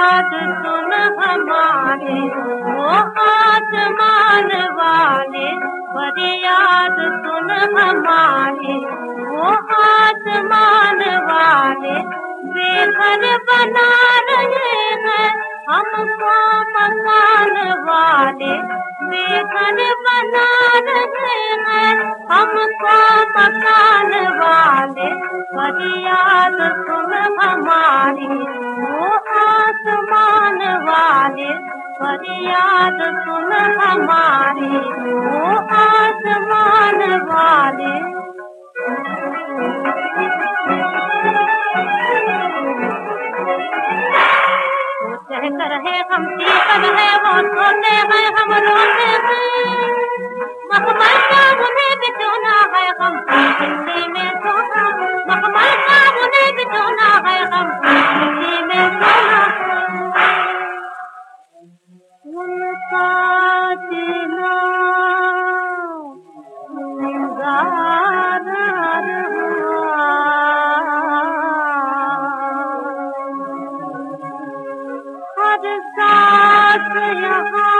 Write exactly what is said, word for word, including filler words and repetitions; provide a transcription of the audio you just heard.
याद सुन हमारे वो आसमान वाले, फरियाद सुन हमारे वो आसमान वाले। बेघर बना रहे हैं हमको मकान वाले, बेघर बना रहे हैं हमको मकान वाले। फरियाद सुन हमारी वो आसमान वाले, फरियाद सुन हमारी वो आसमान वाले। कहकर है हम शीतल है वो सोते हैं हम रोते हैं, मखमल का उन्हें बिछोना है हम मिट्टी में सोना, मखमल का उन्हें बिछोना है हम मिट्टी में सोना। उनका जीना निगार हर साथ यहाँ